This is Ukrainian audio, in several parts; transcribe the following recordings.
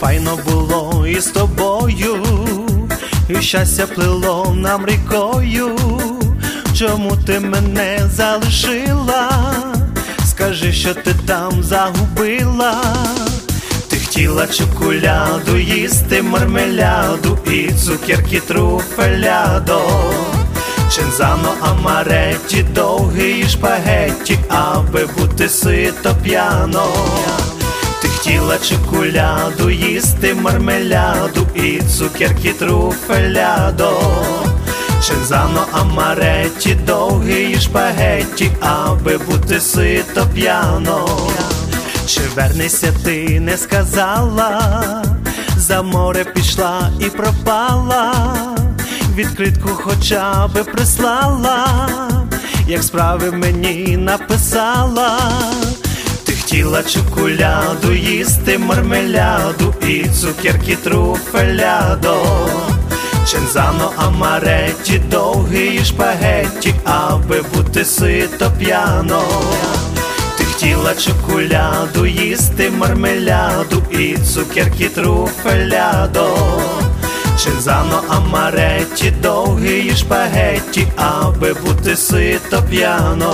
файно було із тобою, і щастя плило нам рікою. Чому ти мене залишила? Скажи, що ти там загубила. Ти хотіла чоколяду, їсти мармеляду і цукерки труфелядо, чензано, амаретті, довгі шпагетті, аби бути сито п'яно. Ти хотіла чоколяду, їсти мармеляду і цукерки труфелядо, чензано, амаретті, довгі шпагетті, аби бути сито п'яно. Чи вернешся ти, не сказала, за море пішла і пропала, відкритку хоча би прислала, як справи мені написала. Ти хотіла чоколяду, їсти мармеляду і цукерки труфелядо, чензано, амаретті, довгі шпагетті, аби бути сито п'яно. Ти хотіла чоколяду, їсти мармеляду і цукерки труфелядо, чензано, амаретті, довгі шпагетті, аби бути сито п'яно.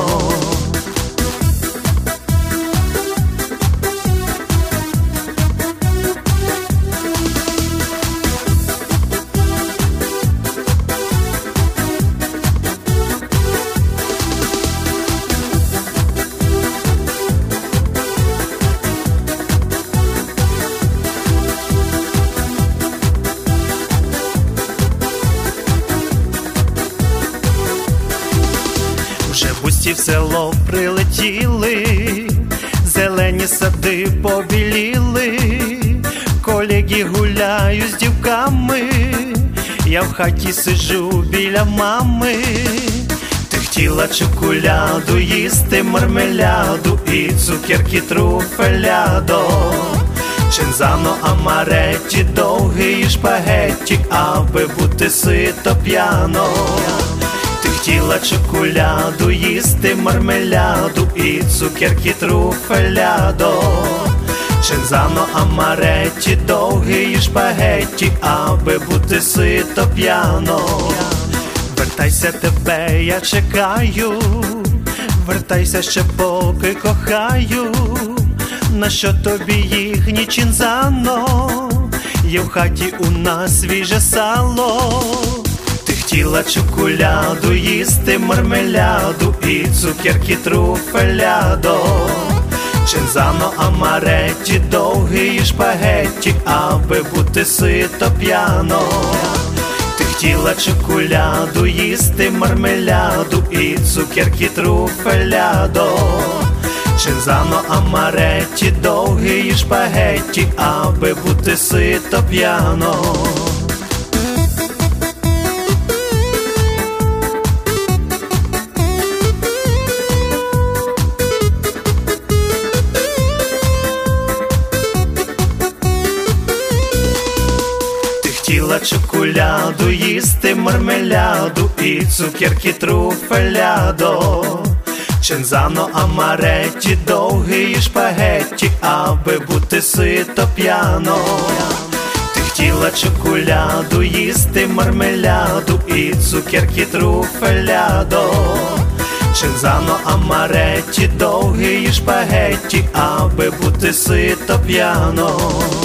Вже бусті в село прилетіли, зелені сади побіліли, колеги гуляють з дівками, я в хаті сиджу біля мами. Ти хотіла чоколяду, їсти мармеляду і цукерки труфелядо, чензано, амаретті, довгі шпагетті, аби бути сито п'яно. Ти хотіла чоколяду, їсти мармеляду і цукерки труфелядо, чензано, амаретті, довгі шпагетті, аби бути сито п'яно. Вертайся, тебе я чекаю, вертайся ще поки кохаю, нащо тобі їхні чензано, є в хаті у нас свіже сало. Ти хотіла чоколяду, їсти мармеляду і цукерки труфелядо, чензано, амаретті, довгі шпагетті, аби бути сито п'яно. Ти хотіла чоколяду, їсти мармеляду і цукерки труфелядо, чензано, амаретті, довгі шпагетті, аби бути сито п'яно. Хотіла чоколяду, їсти мармеляду і цукерки труфелядо, чензано, амаретті, довгі шпагетті, аби бути сито п'яно. Ти хотіла чоколяду, їсти мармеляду і цукерки труфелядо, чензано, амаретті, довгі шпагетті, аби бути сито п'яно.